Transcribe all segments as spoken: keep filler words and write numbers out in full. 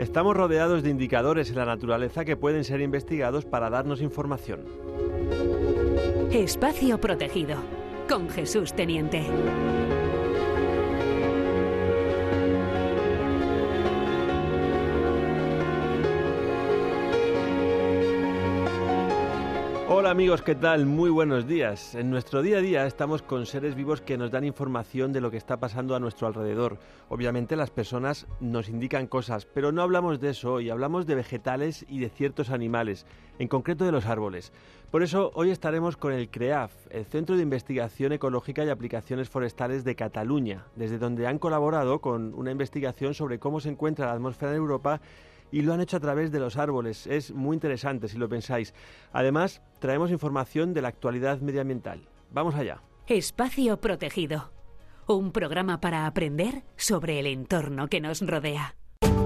Estamos rodeados de indicadores en la naturaleza que pueden ser investigados para darnos información. Espacio protegido, con Jesús Teniente. Hola amigos, ¿qué tal? Muy buenos días. En nuestro día a día estamos con seres vivos que nos dan información de lo que está pasando a nuestro alrededor. Obviamente las personas nos indican cosas, pero no hablamos de eso hoy, hablamos de vegetales y de ciertos animales, en concreto de los árboles. Por eso hoy estaremos con el CREAF, el Centro de Investigación Ecológica y Aplicaciones Forestales de Cataluña, desde donde han colaborado con una investigación sobre cómo se encuentra la atmósfera en Europa y lo han hecho a través de los árboles. Es muy interesante si lo pensáis. Además, traemos información de la actualidad medioambiental. Vamos allá. Espacio protegido. Un programa para aprender sobre el entorno que nos rodea.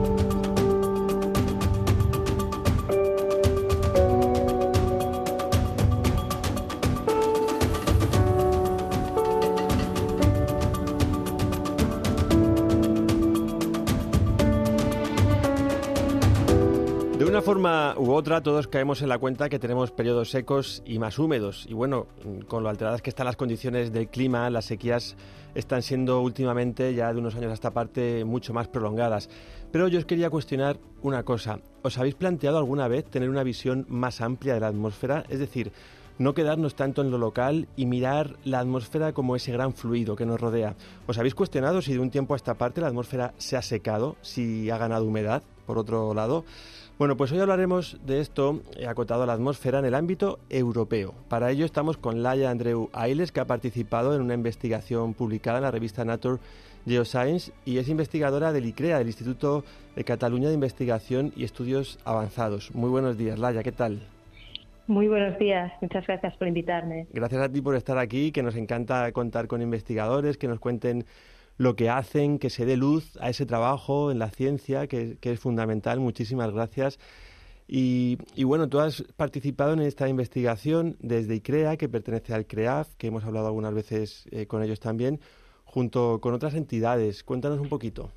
De una forma u otra, todos caemos en la cuenta que tenemos periodos secos y más húmedos. Y bueno, con lo alteradas que están las condiciones del clima, las sequías están siendo últimamente, ya de unos años a esta parte, mucho más prolongadas. Pero yo os quería cuestionar una cosa. ¿Os habéis planteado alguna vez tener una visión más amplia de la atmósfera? Es decir, no quedarnos tanto en lo local y mirar la atmósfera como ese gran fluido que nos rodea. ¿Os habéis cuestionado si de un tiempo a esta parte la atmósfera se ha secado, si ha ganado humedad, por otro lado? Bueno, pues hoy hablaremos de esto acotado a la atmósfera en el ámbito europeo. Para ello estamos con Laia Andreu Ailes, que ha participado en una investigación publicada en la revista Nature Geoscience y es investigadora del ICREA, del Instituto de Cataluña de Investigación y Estudios Avanzados. Muy buenos días, Laia, ¿qué tal? Muy buenos días, muchas gracias por invitarme. Gracias a ti por estar aquí, que nos encanta contar con investigadores, que nos cuenten lo que hacen, que se dé luz a ese trabajo en la ciencia, que, que es fundamental. Muchísimas gracias. Y, y bueno, tú has participado en esta investigación desde ICREA, que pertenece al CREAF, que hemos hablado algunas veces eh, con ellos también, junto con otras entidades. Cuéntanos un poquito.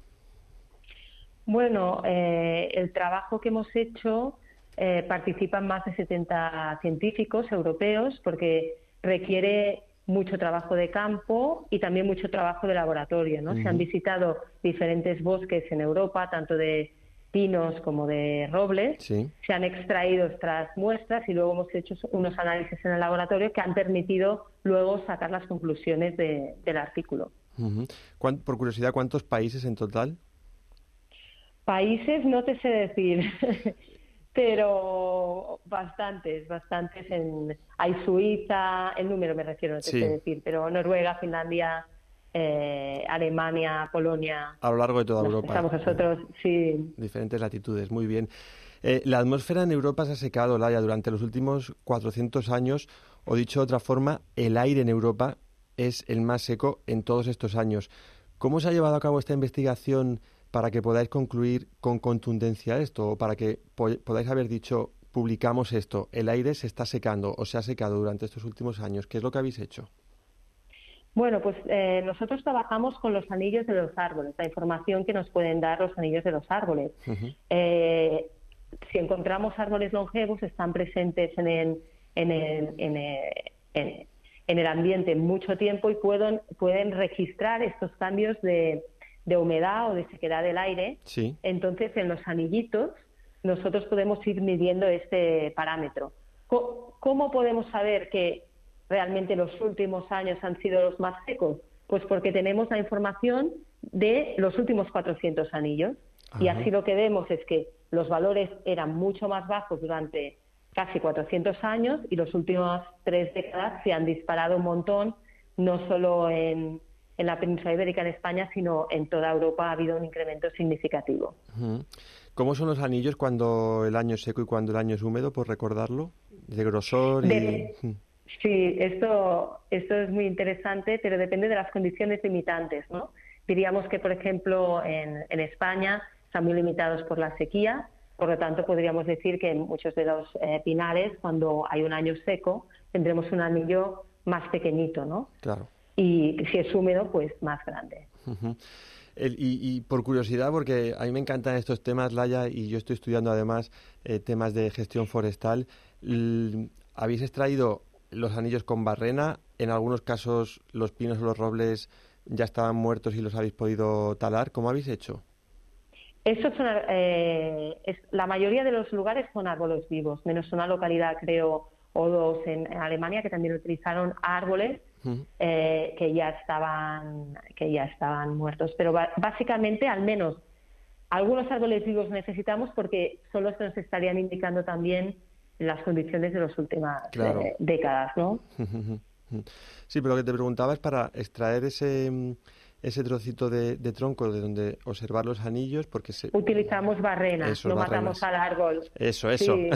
Bueno, eh, el trabajo que hemos hecho eh, participan más de setenta científicos europeos porque requiere mucho trabajo de campo y también mucho trabajo de laboratorio, ¿no? Uh-huh. Se han visitado diferentes bosques en Europa, tanto de pinos como de robles. Sí. Se han extraído estas muestras y luego hemos hecho unos análisis en el laboratorio que han permitido luego sacar las conclusiones de, del artículo. Uh-huh. Por curiosidad, ¿cuántos países en total? Países no te sé decir. Pero bastantes, bastantes. En, hay Suiza, el número me refiero, no te sí. sé decir, pero Noruega, Finlandia, eh, Alemania, Polonia. A lo largo de toda Europa. Estamos nosotros, sí. Diferentes latitudes, muy bien. Eh, la atmósfera en Europa se ha secado, Laia, durante los últimos cuatrocientos años, o dicho de otra forma, el aire en Europa es el más seco en todos estos años. ¿Cómo se ha llevado a cabo esta investigación para que podáis concluir con contundencia esto, o para que po- podáis haber dicho, publicamos esto, el aire se está secando o se ha secado durante estos últimos años? ¿Qué es lo que habéis hecho? Bueno, pues eh, nosotros trabajamos con los anillos de los árboles, la información que nos pueden dar los anillos de los árboles. Uh-huh. Eh, si encontramos árboles longevos, están presentes en el, en el, en el, en, en el ambiente mucho tiempo y pueden, pueden registrar estos cambios de de humedad o de sequedad del aire. Sí. Entonces, en los anillitos, nosotros podemos ir midiendo este parámetro. ¿Cómo podemos saber que realmente los últimos años han sido los más secos? Pues porque tenemos la información de los últimos cuatrocientos anillos. Ajá. Y así lo que vemos es que los valores eran mucho más bajos durante casi cuatrocientos años y los últimos tres décadas se han disparado un montón, no solo en en la península ibérica, en España, sino en toda Europa ha habido un incremento significativo. ¿Cómo son los anillos cuando el año es seco y cuando el año es húmedo, por recordarlo? ¿De grosor? Y... De... Sí, esto, esto es muy interesante, pero depende de las condiciones limitantes, ¿no? Diríamos que, por ejemplo, en, en España están muy limitados por la sequía, por lo tanto podríamos decir que en muchos de los eh, pinares, cuando hay un año seco, tendremos un anillo más pequeñito, ¿no? Claro. y si es húmedo, pues más grande. Uh-huh. El, y, y por curiosidad, porque a mí me encantan estos temas, Laia, y yo estoy estudiando además eh, temas de gestión forestal, l- ¿habéis extraído los anillos con barrena? En algunos casos los pinos o los robles ya estaban muertos y los habéis podido talar. ¿Cómo habéis hecho? Estos son, eh, es, la mayoría de los lugares son árboles vivos, menos una localidad, creo, o dos en, en Alemania, que también utilizaron árboles uh-huh. eh, que ya estaban que ya estaban muertos. Pero ba- básicamente, al menos, algunos árboles vivos necesitamos porque son los que nos estarían indicando también las condiciones de las últimas claro. eh, décadas, ¿no? Sí, pero lo que te preguntaba es para extraer ese... ese trocito de, de tronco de donde observar los anillos, porque se... Utilizamos barrenas, eso, no barrenas. matamos al árbol. Eso, eso. Sí.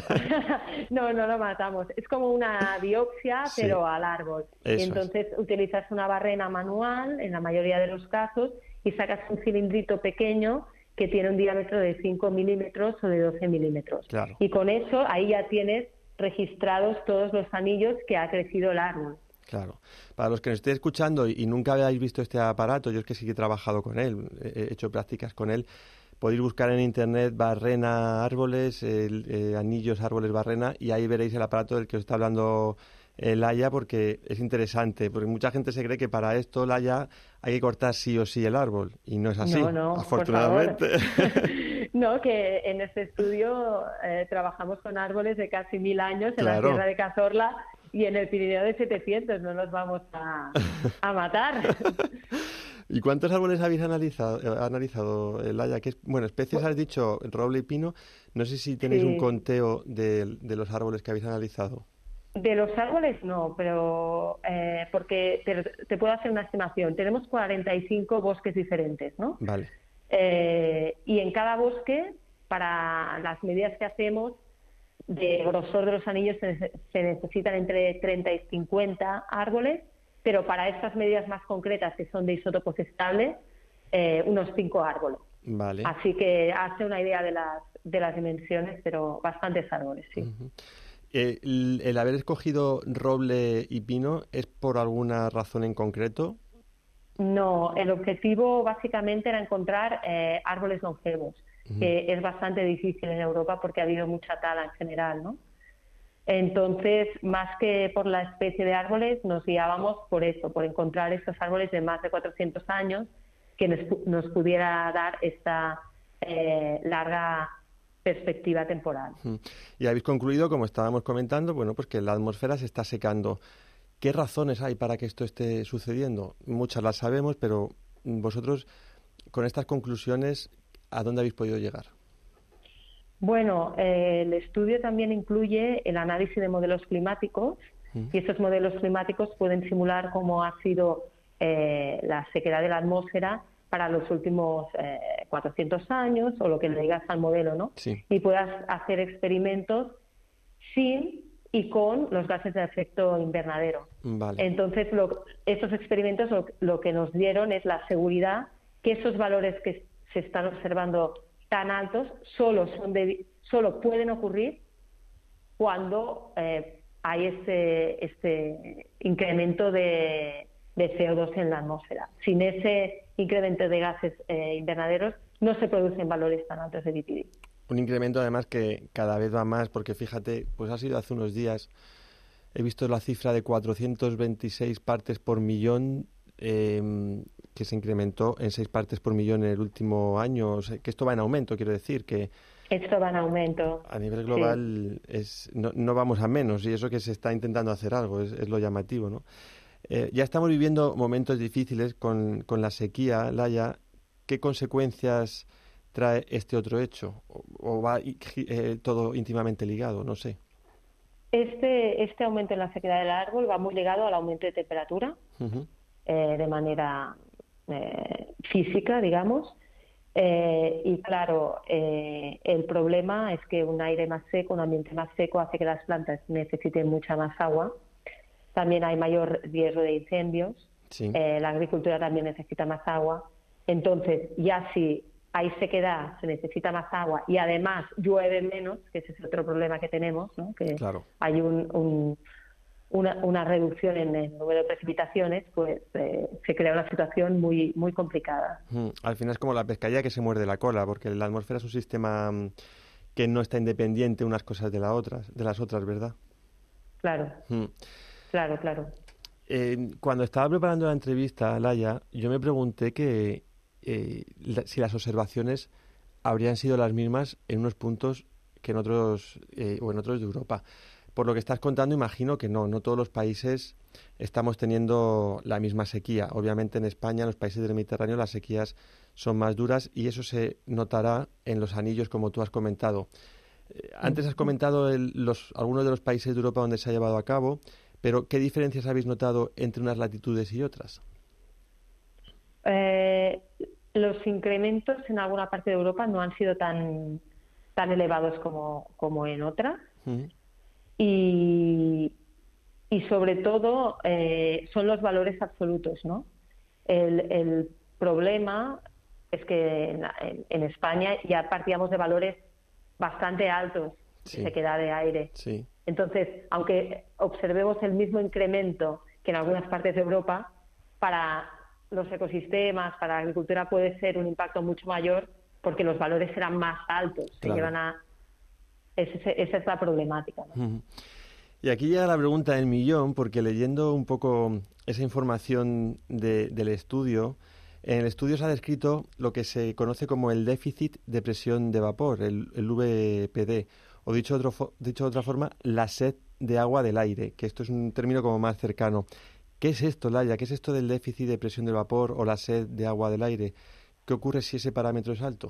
no, no lo matamos. Es como una biopsia, sí. pero al árbol. Eso y entonces es. utilizas una barrena manual, en la mayoría de los casos, y sacas un cilindrito pequeño que tiene un diámetro de cinco milímetros o de doce milímetros. Claro. Y con eso, ahí ya tienes registrados todos los anillos que ha crecido el árbol. Claro. Para los que nos estéis escuchando y, y nunca habéis visto este aparato, yo es que sí que he trabajado con él, he hecho prácticas con él, podéis buscar en internet barrena árboles, el, eh, anillos árboles barrena, y ahí veréis el aparato del que os está hablando eh, Laia, porque es interesante, porque mucha gente se cree que para esto, Laia, hay que cortar sí o sí el árbol, y no es así, no, no, afortunadamente. No, que en este estudio eh, trabajamos con árboles de casi mil años en claro. la Sierra de Cazorla y en el Pirineo de setecientos, no nos vamos a, a matar. ¿Y cuántos árboles habéis analizado, analizado Laia? ¿Qué, bueno, especies has dicho, roble y pino. No sé si tenéis sí. un conteo de, de los árboles que habéis analizado. De los árboles no, pero eh, porque te, te puedo hacer una estimación. Tenemos cuarenta y cinco bosques diferentes, ¿no? Vale. Eh, y en cada bosque, para las medidas que hacemos, de grosor de los anillos se, se necesitan entre treinta y cincuenta árboles, pero para estas medidas más concretas, que son de isótopos estables, eh, unos cinco árboles. Vale. Así que hace una idea de las, de las dimensiones, pero bastantes árboles, sí. Uh-huh. Eh, el, el haber escogido roble y pino, ¿es por alguna razón en concreto? No, el objetivo básicamente era encontrar eh, árboles longevos, uh-huh. que es bastante difícil en Europa porque ha habido mucha tala en general, ¿no? Entonces, más que por la especie de árboles, nos guiábamos por eso, por encontrar estos árboles de más de cuatrocientos años que nos, nos pudiera dar esta eh, larga perspectiva temporal. Uh-huh. Y habéis concluido, como estábamos comentando, bueno, pues que la atmósfera se está secando. ¿Qué razones hay para que esto esté sucediendo? Muchas las sabemos, pero vosotros, con estas conclusiones, ¿a dónde habéis podido llegar? Bueno, eh, el estudio también incluye el análisis de modelos climáticos ¿Mm? y estos modelos climáticos pueden simular cómo ha sido eh, la sequedad de la atmósfera para los últimos eh, cuatrocientos años o lo que le digas al modelo, ¿no? Sí. Y puedas hacer experimentos sin y con los gases de efecto invernadero. Vale. Entonces, lo, estos experimentos lo, lo que nos dieron es la seguridad que esos valores que se están observando tan altos solo son de, solo pueden ocurrir cuando eh, hay este, este incremento de, de C O dos en la atmósfera. Sin ese incremento de gases eh, invernaderos no se producen valores tan altos de B P D. Un incremento además que cada vez va más, porque fíjate, pues ha sido hace unos días, he visto la cifra de cuatrocientas veintiséis partes por millón, eh, que se incrementó en seis partes por millón en el último año, o sea, que esto va en aumento, quiero decir, que esto va en aumento. A nivel global sí. es no, no vamos a menos, y eso que se está intentando hacer algo, es, es lo llamativo, ¿no? Eh, ya estamos viviendo momentos difíciles con, con la sequía, Laia. ¿Qué consecuencias trae este otro hecho? ¿O, o va eh, todo íntimamente ligado? No sé. Este, este aumento en la sequedad del árbol va muy ligado al aumento de temperatura, uh-huh. eh, de manera eh, física, digamos. Eh, y claro, eh, el problema es que un aire más seco, un ambiente más seco, hace que las plantas necesiten mucha más agua. También hay mayor riesgo de incendios. Sí. Eh, la agricultura también necesita más agua. Entonces, ya si hay sequedad, se necesita más agua y además llueve menos, que ese es otro problema que tenemos, ¿no? Que claro. hay un, un, una, una reducción en el número de precipitaciones, pues eh, se crea una situación muy muy complicada. Mm, al final es como la pescadilla que se muerde la cola, porque la atmósfera es un sistema mm, que no está independiente unas cosas de, la otras, de las otras, ¿verdad? Claro, Mm. claro, claro. Eh, cuando estaba preparando la entrevista, Laia, yo me pregunté que eh, la- si las observaciones habrían sido las mismas en unos puntos que en otros eh, o en otros de Europa. Por lo que estás contando, imagino que no, no todos los países estamos teniendo la misma sequía. Obviamente en España, en los países del Mediterráneo, las sequías son más duras y eso se notará en los anillos, como tú has comentado. Eh, Antes has comentado el- los, algunos de los países de Europa donde se ha llevado a cabo, pero ¿qué diferencias habéis notado entre unas latitudes y otras? Eh, los incrementos en alguna parte de Europa no han sido tan, tan elevados como, como en otras Ujú. y, y sobre todo eh, son los valores absolutos, ¿no? El, el problema es que en, en- en España ya partíamos de valores bastante altos de Sí, sequedad de aire. sí, Entonces, aunque observemos el mismo incremento que en algunas partes de Europa, para los ecosistemas, para la agricultura puede ser un impacto mucho mayor porque los valores serán más altos. Se claro. llevan a... ese- esa es la problemática, ¿no? Ujú. Y aquí llega la pregunta del millón, porque leyendo un poco esa información de- del estudio, en el estudio se ha descrito lo que se conoce como el déficit de presión de vapor, el, el V P D, o dicho, otro fo- dicho de otra forma, la sed de agua del aire, que esto es un término como más cercano. ¿Qué es esto, Laia? ¿Qué es esto del déficit de presión del vapor o la sed de agua del aire? ¿Qué ocurre si ese parámetro es alto?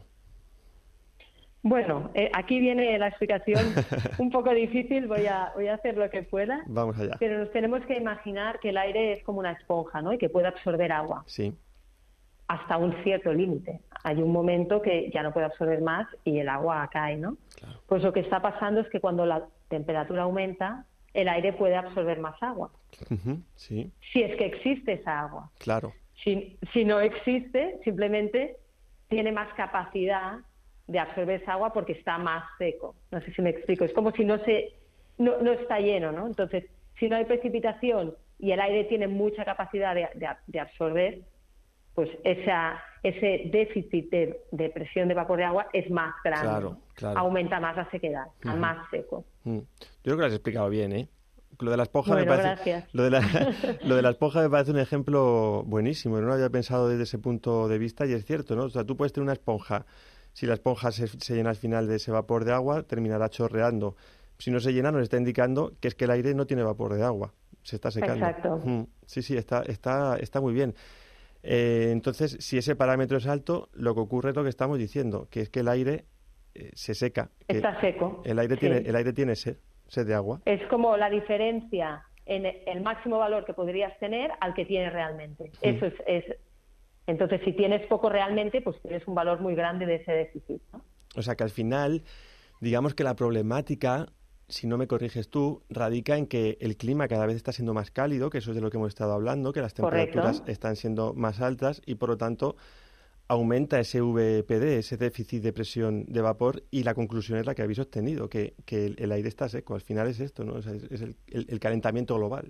Bueno, eh, aquí viene la explicación un poco difícil, voy a, voy a hacer lo que pueda, Vamos allá. pero nos tenemos que imaginar que el aire es como una esponja, ¿no? Y que puede absorber agua Sí, hasta un cierto límite. Hay un momento que ya no puede absorber más y el agua cae, ¿no? claro. Pues lo que está pasando es que cuando la temperatura aumenta, el aire puede absorber más agua, Ujú, sí, si es que existe esa agua. claro. Si, si no existe, simplemente tiene más capacidad de absorber esa agua porque está más seco. No sé si me explico. Es como si no se no, no está lleno, ¿no? Entonces, si no hay precipitación y el aire tiene mucha capacidad de, de, de absorber, pues esa, ese déficit de, de presión de vapor de agua es más grande. Claro, ¿no? claro. Aumenta más la sequedad, está Ujú. más seco. Mm. Yo creo que lo has explicado bien, ¿eh? Lo de la esponja me Bueno, parece, gracias. lo de la, lo de la esponja me parece un ejemplo buenísimo. No lo había pensado desde ese punto de vista y es cierto, ¿no? O sea, tú puedes tener una esponja. Si la esponja se, se llena al final de ese vapor de agua, terminará chorreando. Si no se llena, nos está indicando que es que el aire no tiene vapor de agua, se está secando. Exacto. Mm. Sí, sí, está, está, está muy bien. Eh, entonces, si ese parámetro es alto, lo que ocurre es lo que estamos diciendo, que es que el aire eh, se seca, que Está seco. el aire Sí. tiene, el aire tiene sed, sed de agua. Es como la diferencia en el máximo valor que podrías tener al que tienes realmente. Eso es, es entonces si tienes poco realmente, pues tienes un valor muy grande de ese déficit, ¿no? O sea que al final, digamos que la problemática, si no me corriges tú, radica en que el clima cada vez está siendo más cálido, que eso es de lo que hemos estado hablando, que las temperaturas Correcto. están siendo más altas y por lo tanto aumenta ese V P D, ese déficit de presión de vapor, y la conclusión es la que habéis obtenido, que, que el, el aire está seco. Al final es esto, ¿no? O sea, es, es el, el- el calentamiento global.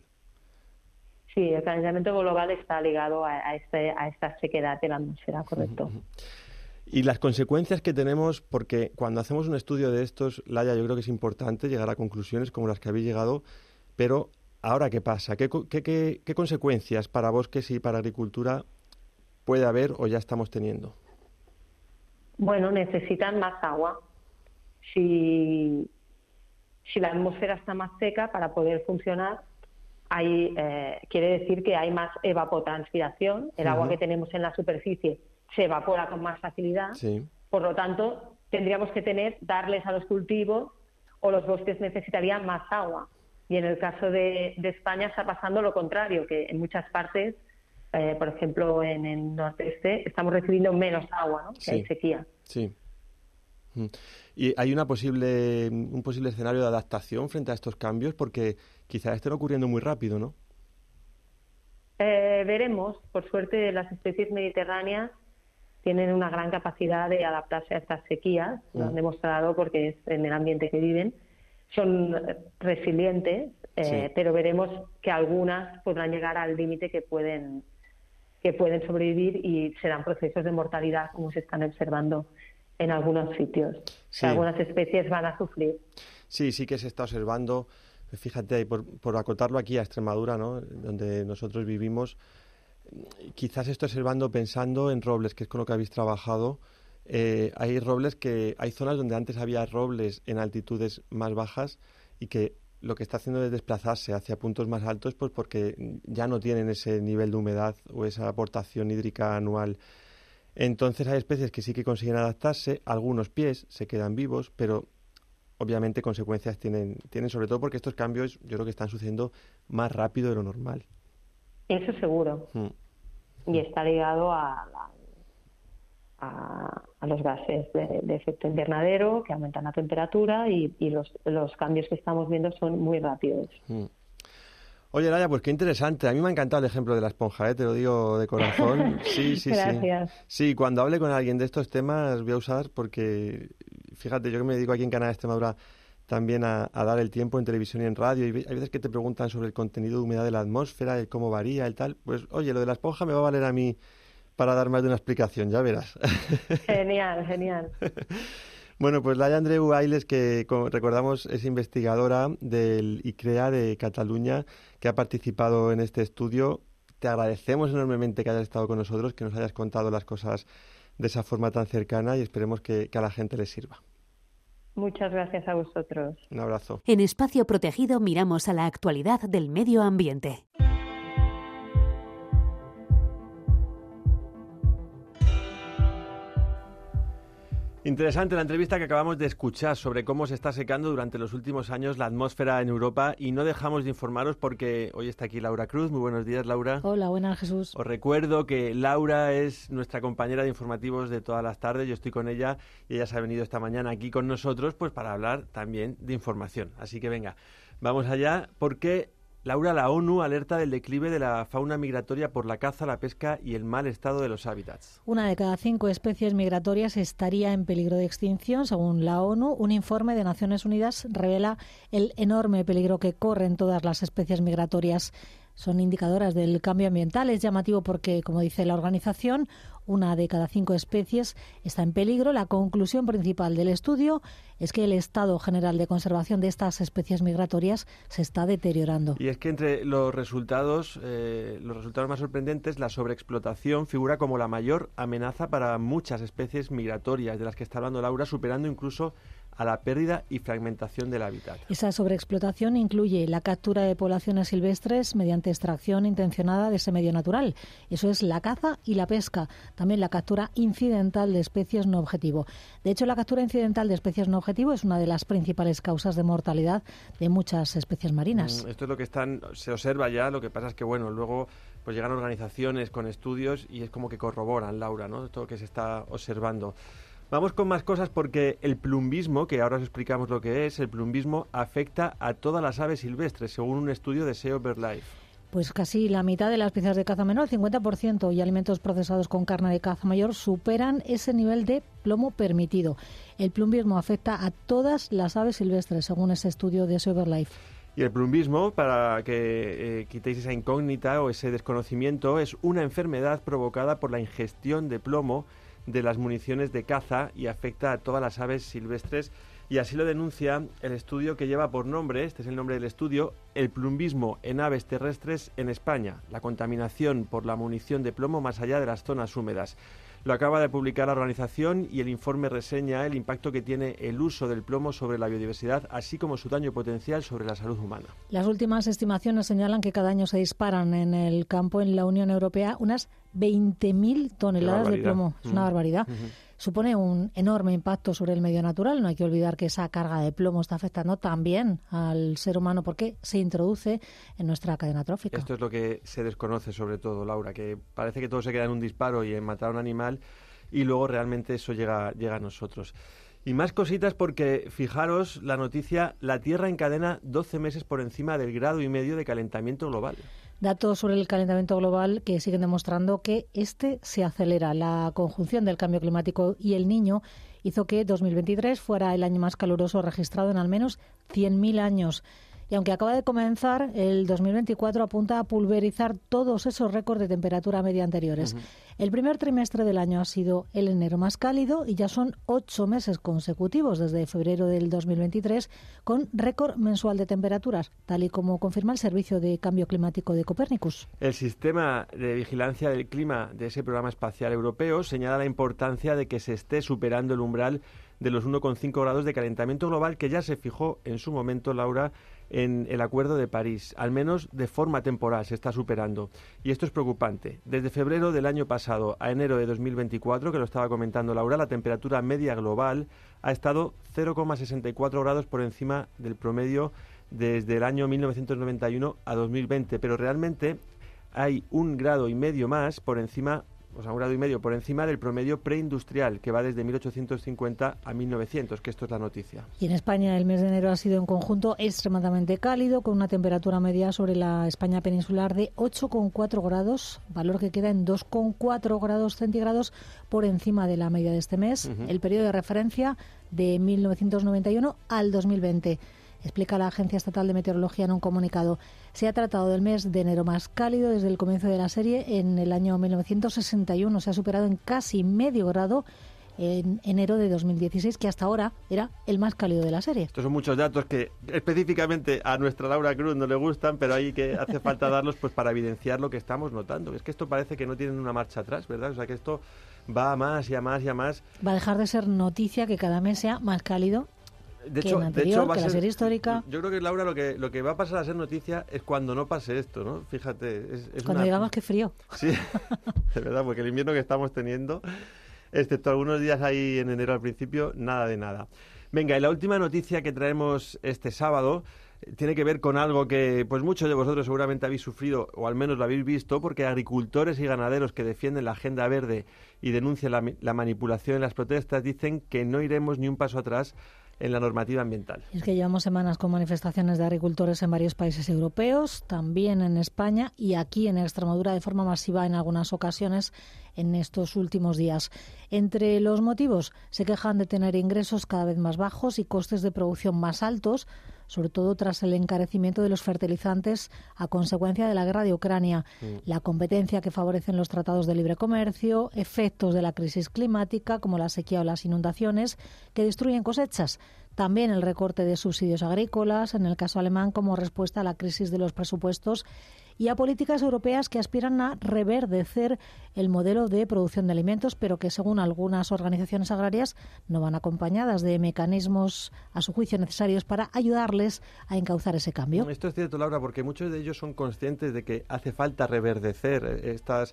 Sí, el calentamiento global está ligado a, a, este, a esta sequedad de la atmósfera, correcto. Y las consecuencias que tenemos, porque cuando hacemos un estudio de estos, Laia, yo creo que es importante llegar a conclusiones como las que habéis llegado, pero ahora, ¿qué pasa? ¿Qué, co- qué, qué, qué consecuencias para bosques y para agricultura puede haber o ya estamos teniendo? Bueno, necesitan más agua. Si, si la atmósfera está más seca, para poder funcionar, hay, eh, quiere decir que hay más evapotranspiración. El agua Ujú. que tenemos en la superficie se evapora con más facilidad. Sí, Por lo tanto, tendríamos que tener, darles a los cultivos o los bosques necesitarían más agua. Y en el caso de, de España está pasando lo contrario, que en muchas partes, eh, por ejemplo en el nordeste, estamos recibiendo menos agua, ¿no? Que Sí. hay sequía. sí. Mm. Y hay una posible, un posible escenario de adaptación frente a estos cambios, porque quizás estén ocurriendo muy rápido, ¿no? Eh, veremos, por suerte las especies mediterráneas tienen una gran capacidad de adaptarse a estas sequías, lo han Mm. demostrado porque es en el ambiente que viven, son resilientes, eh, Sí. pero veremos que algunas podrán llegar al límite que pueden que pueden sobrevivir y serán procesos de mortalidad como se están observando en algunos sitios. O sea, Sí. algunas especies van a sufrir. Sí, sí que se está observando. Fíjate, por, por acotarlo aquí a Extremadura, ¿no?, donde nosotros vivimos, quizás estoy observando pensando en robles, que es con lo que habéis trabajado. Eh, hay robles que hay zonas donde antes había robles en altitudes más bajas y que lo que está haciendo es desplazarse hacia puntos más altos, pues porque ya no tienen ese nivel de humedad o esa aportación hídrica anual. Entonces hay especies que sí que consiguen adaptarse, algunos pies se quedan vivos, pero obviamente consecuencias tienen, tienen sobre todo porque estos cambios yo creo que están sucediendo más rápido de lo normal. Eso seguro. Mm. Y está ligado a, la- a, a los gases de, de efecto invernadero que aumentan la temperatura y, y los, los cambios que estamos viendo son muy rápidos. Mm. Oye, Laia, pues qué interesante. A mí me ha encantado el ejemplo de la esponja, ¿eh? Te lo digo de corazón. Sí, sí, Gracias. sí. Sí, cuando hable con alguien de estos temas voy a usar porque, fíjate, yo que me dedico aquí en Canal Extremadura también a, a dar el tiempo en televisión y en radio, y hay veces que te preguntan sobre el contenido de humedad de la atmósfera, el cómo varía, el tal. Pues, oye, lo de la esponja me va a valer a mí para dar más de una explicación, ya verás. Genial, genial. Bueno, pues Laia Andreu Ailes, que como recordamos es investigadora del I C R E A de Cataluña, que ha participado en este estudio. Te agradecemos enormemente que hayas estado con nosotros, que nos hayas contado las cosas de esa forma tan cercana y esperemos que, que a la gente les sirva. Muchas gracias a vosotros. Un abrazo. En Espacio Protegido miramos a la actualidad del medio ambiente. Interesante la entrevista que acabamos de escuchar sobre cómo se está secando durante los últimos años la atmósfera en Europa, y no dejamos de informaros porque hoy está aquí Laura Cruz. Muy buenos días, Laura. Hola, buenas, Jesús. Os recuerdo que Laura es nuestra compañera de informativos de todas las tardes. Yo estoy con ella y ella se ha venido esta mañana aquí con nosotros pues para hablar también de información. Así que venga, vamos allá porque, Laura, la ONU alerta del declive de la fauna migratoria por la caza, la pesca y el mal estado de los hábitats. Una de cada cinco especies migratorias estaría en peligro de extinción, según la ONU. Un informe de Naciones Unidas revela el enorme peligro que corren todas las especies migratorias. Son indicadoras del cambio ambiental. Es llamativo porque, como dice la organización, una de cada cinco especies está en peligro. La conclusión principal del estudio es que el estado general de conservación de estas especies migratorias se está deteriorando. Y es que entre los resultados, eh, los resultados más sorprendentes, la sobreexplotación figura como la mayor amenaza para muchas especies migratorias de las que está hablando Laura, superando incluso a la pérdida y fragmentación del hábitat. Esa sobreexplotación incluye la captura de poblaciones silvestres mediante extracción intencionada de ese medio natural. Eso es la caza y la pesca. También la captura incidental de especies no objetivo. De hecho, la captura incidental de especies no objetivo es una de las principales causas de mortalidad de muchas especies marinas. Mm, esto es lo que están, se observa ya. Lo que pasa es que, bueno, luego pues llegan organizaciones con estudios y es como que corroboran, Laura, ¿no?, todo lo que se está observando. Vamos con más cosas porque el plumbismo, que ahora os explicamos lo que es, el plumbismo afecta a todas las aves silvestres, según un estudio de Sea BirdLife. Pues casi la mitad de las piezas de caza menor, el cincuenta por ciento, y alimentos procesados con carne de caza mayor superan ese nivel de plomo permitido. El plumbismo afecta a todas las aves silvestres, según ese estudio de Sea BirdLife. Y el plumbismo, para que eh, quitéis esa incógnita o ese desconocimiento, es una enfermedad provocada por la ingestión de plomo de las municiones de caza y afecta a todas las aves silvestres, y así lo denuncia el estudio que lleva por nombre, este es el nombre del estudio, el plumbismo en aves terrestres en España, la contaminación por la munición de plomo más allá de las zonas húmedas. Lo acaba de publicar la organización y el informe reseña el impacto que tiene el uso del plomo sobre la biodiversidad, así como su daño potencial sobre la salud humana. Las últimas estimaciones señalan que cada año se disparan en el campo en la Unión Europea unas veinte mil toneladas de plomo. Es una barbaridad. Uh-huh. Supone un enorme impacto sobre el medio natural. No hay que olvidar que esa carga de plomo está afectando también al ser humano porque se introduce en nuestra cadena trófica. Esto es lo que se desconoce sobre todo, Laura, que parece que todo se queda en un disparo y en matar a un animal y luego realmente eso llega, llega a nosotros. Y más cositas porque, fijaros, la noticia, la Tierra encadena doce meses por encima del grado y medio de calentamiento global. Datos sobre el calentamiento global que siguen demostrando que este se acelera. La conjunción del cambio climático y el Niño hizo que dos mil veintitrés fuera el año más caluroso registrado en al menos cien mil años. Y aunque acaba de comenzar, el dos mil veinticuatro apunta a pulverizar todos esos récords de temperatura media anteriores. Uh-huh. El primer trimestre del año ha sido el enero más cálido y ya son ocho meses consecutivos desde febrero del dos mil veintitrés con récord mensual de temperaturas, tal y como confirma el Servicio de Cambio Climático de Copernicus. El sistema de vigilancia del clima de ese programa espacial europeo señala la importancia de que se esté superando el umbral de los uno coma cinco grados de calentamiento global que ya se fijó en su momento, Laura, en el Acuerdo de París, al menos de forma temporal se está superando. Y esto es preocupante. Desde febrero del año pasado a enero de dos mil veinticuatro, que lo estaba comentando Laura, la temperatura media global ha estado cero coma sesenta y cuatro grados por encima del promedio desde el año mil novecientos noventa y uno a dos mil veinte, pero realmente hay un grado y medio más por encima o sea, un grado y medio por encima del promedio preindustrial, que va desde mil ochocientos cincuenta a mil novecientos, que esto es la noticia. Y en España el mes de enero ha sido en conjunto extremadamente cálido, con una temperatura media sobre la España peninsular de ocho coma cuatro grados, valor que queda en dos coma cuatro grados centígrados por encima de la media de este mes, uh-huh. el periodo de referencia de mil novecientos noventa y uno al dos mil veinte. Explica la Agencia Estatal de Meteorología en un comunicado. Se ha tratado del mes de enero más cálido desde el comienzo de la serie en el año mil novecientos sesenta y uno. Se ha superado en casi medio grado en enero de dos mil dieciséis, que hasta ahora era el más cálido de la serie. Estos son muchos datos que específicamente a nuestra Laura Cruz no le gustan, pero ahí que hace falta darlos pues para evidenciar lo que estamos notando. Es que esto parece que no tienen una marcha atrás, ¿verdad? O sea, que esto va a más y a más y a más. Va a dejar de ser noticia que cada mes sea más cálido. De que hecho, anterior, de hecho va que a la ser, serie histórica. Yo creo que, Laura, lo que lo que va a pasar a ser noticia es cuando no pase esto, ¿no? Fíjate. Es, es cuando una... digamos que frío. Sí, de verdad, porque el invierno que estamos teniendo, excepto algunos días ahí en enero al principio, nada de nada. Venga, y la última noticia que traemos este sábado tiene que ver con algo que pues muchos de vosotros seguramente habéis sufrido o al menos lo habéis visto, porque agricultores y ganaderos que defienden la agenda verde y denuncian la, la manipulación en las protestas dicen que no iremos ni un paso atrás en la normativa ambiental. Es que llevamos semanas con manifestaciones de agricultores en varios países europeos, también en España y aquí en Extremadura de forma masiva en algunas ocasiones en estos últimos días. Entre los motivos, se quejan de tener ingresos cada vez más bajos y costes de producción más altos, sobre todo tras el encarecimiento de los fertilizantes a consecuencia de la guerra de Ucrania, mm. la competencia que favorecen los tratados de libre comercio, efectos de la crisis climática como la sequía o las inundaciones que destruyen cosechas, también el recorte de subsidios agrícolas, en el caso alemán como respuesta a la crisis de los presupuestos y a políticas europeas que aspiran a reverdecer el modelo de producción de alimentos, pero que según algunas organizaciones agrarias no van acompañadas de mecanismos a su juicio necesarios para ayudarles a encauzar ese cambio. Esto es cierto, Laura, porque muchos de ellos son conscientes de que hace falta reverdecer estas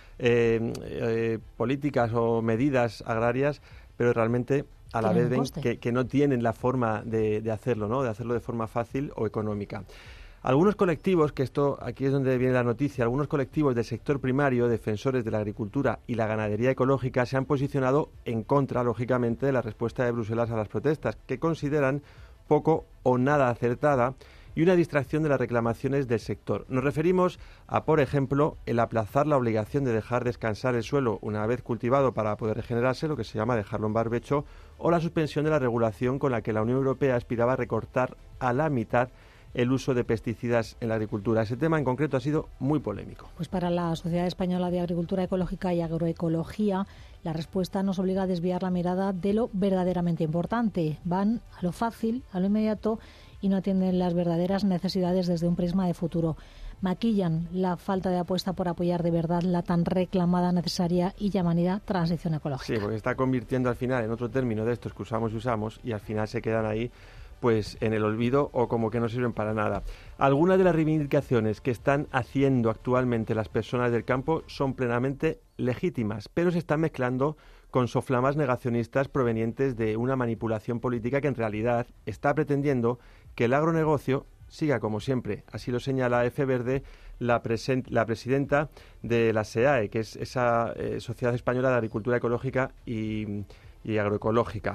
eh, eh, políticas o medidas agrarias, pero realmente a la vez ven que, que no tienen la forma de, de hacerlo, ¿no? De hacerlo de forma fácil o económica. Algunos colectivos, que esto aquí es donde viene la noticia, algunos colectivos del sector primario, defensores de la agricultura y la ganadería ecológica, se han posicionado en contra, lógicamente, de la respuesta de Bruselas a las protestas, que consideran poco o nada acertada y una distracción de las reclamaciones del sector. Nos referimos a, por ejemplo, el aplazar la obligación de dejar descansar el suelo una vez cultivado para poder regenerarse, lo que se llama dejarlo en barbecho, o la suspensión de la regulación con la que la Unión Europea aspiraba a recortar a la mitad el uso de pesticidas en la agricultura. Ese tema en concreto ha sido muy polémico. Pues para la Sociedad Española de Agricultura Ecológica y Agroecología, la respuesta nos obliga a desviar la mirada de lo verdaderamente importante. Van a lo fácil, a lo inmediato y no atienden las verdaderas necesidades desde un prisma de futuro. Maquillan la falta de apuesta por apoyar de verdad la tan reclamada, necesaria y llamanida transición ecológica. Sí, porque está convirtiendo al final en otro término de estos que usamos y usamos y al final se quedan ahí pues en el olvido o como que no sirven para nada. Algunas de las reivindicaciones que están haciendo actualmente las personas del campo son plenamente legítimas, pero se están mezclando con soflamas negacionistas provenientes de una manipulación política que en realidad está pretendiendo que el agronegocio siga como siempre. Así lo señala F. Verde, la, presen- la presidenta de la SEAE, que es esa eh, Sociedad Española de Agricultura Ecológica y, y Agroecológica,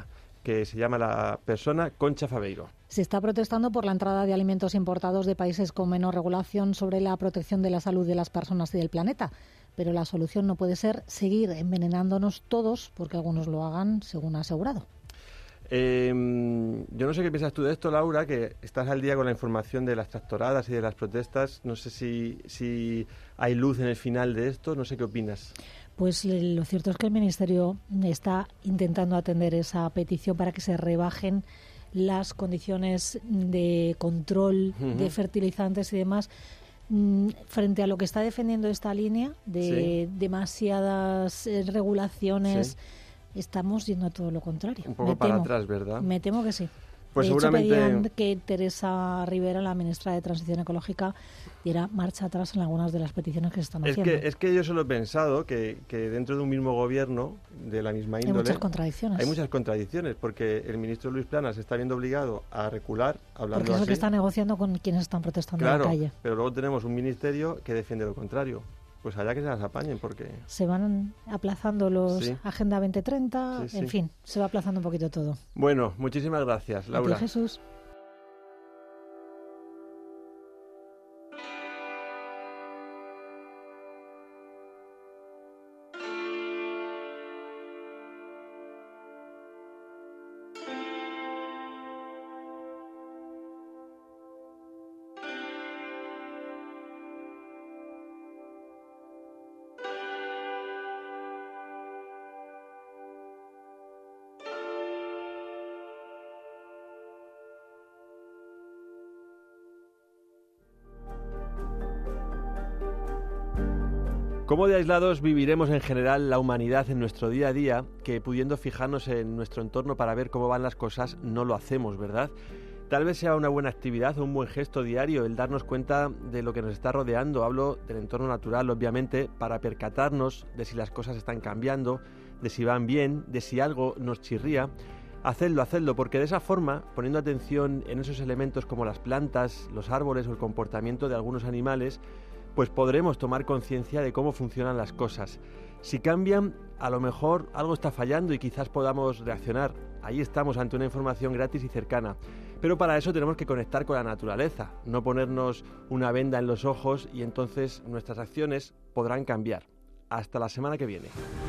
que se llama la persona Concha Faveiro. Se está protestando por la entrada de alimentos importados de países con menos regulación sobre la protección de la salud de las personas y del planeta. Pero la solución no puede ser seguir envenenándonos todos porque algunos lo hagan, según ha asegurado. Eh, yo no sé qué piensas tú de esto, Laura, que estás al día con la información de las tractoradas y de las protestas. No sé si, si hay luz en el final de esto, no sé qué opinas. Pues lo cierto es que el Ministerio está intentando atender esa petición para que se rebajen las condiciones de control uh-huh. de fertilizantes y demás, frente a lo que está defendiendo esta línea de sí. demasiadas eh, regulaciones. Sí. Estamos yendo a todo lo contrario. Un poco me para temo, atrás, ¿verdad? Me temo que sí. Pues de seguramente... hecho, pedían que Teresa Rivera, la ministra de Transición Ecológica, diera marcha atrás en algunas de las peticiones que se están es haciendo. Que, es que yo solo he pensado que, que dentro de un mismo gobierno, de la misma índole... Hay muchas contradicciones. Hay muchas contradicciones, porque el ministro Luis Planas se está viendo obligado a recular, hablando Porque es así. el que está negociando con quienes están protestando claro, en la calle. Pero luego tenemos un ministerio que defiende lo contrario. Pues allá que se las apañen, porque... Se van aplazando los sí. Agenda veinte treinta, sí, sí. en fin, se va aplazando un poquito todo. Bueno, muchísimas gracias, Laura. A ti, Jesús. ¿Cómo de aislados viviremos en general la humanidad en nuestro día a día, que pudiendo fijarnos en nuestro entorno para ver cómo van las cosas, no lo hacemos, ¿verdad? Tal vez sea una buena actividad o un buen gesto diario el darnos cuenta de lo que nos está rodeando. Hablo del entorno natural, obviamente, para percatarnos de si las cosas están cambiando, de si van bien, de si algo nos chirría. Hacedlo, hacedlo, porque de esa forma, poniendo atención en esos elementos como las plantas, los árboles o el comportamiento de algunos animales, pues podremos tomar conciencia de cómo funcionan las cosas. Si cambian, a lo mejor algo está fallando y quizás podamos reaccionar. Ahí estamos ante una información gratis y cercana. Pero para eso tenemos que conectar con la naturaleza, no ponernos una venda en los ojos y entonces nuestras acciones podrán cambiar. Hasta la semana que viene.